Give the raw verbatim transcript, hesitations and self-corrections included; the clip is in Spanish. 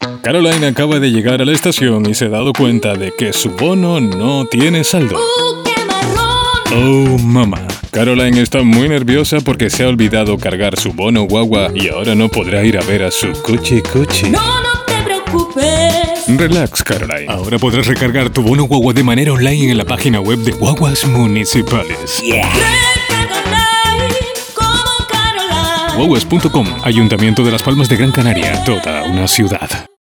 Caroline acaba de llegar a la estación y se ha dado cuenta de que su bono no tiene saldo. ¡Uh, qué marrón! Oh, mamá. Caroline está muy nerviosa porque se ha olvidado cargar su bono guagua y ahora no podrá ir a ver a su cuchi cuchi. No, no te preocupes. Relax, Caroline. Ahora podrás recargar tu bono guagua de manera online en la página web de Guaguas Municipales. Recarga online como Caroline. guaguas punto com, Ayuntamiento de Las Palmas de Gran Canaria, toda una ciudad.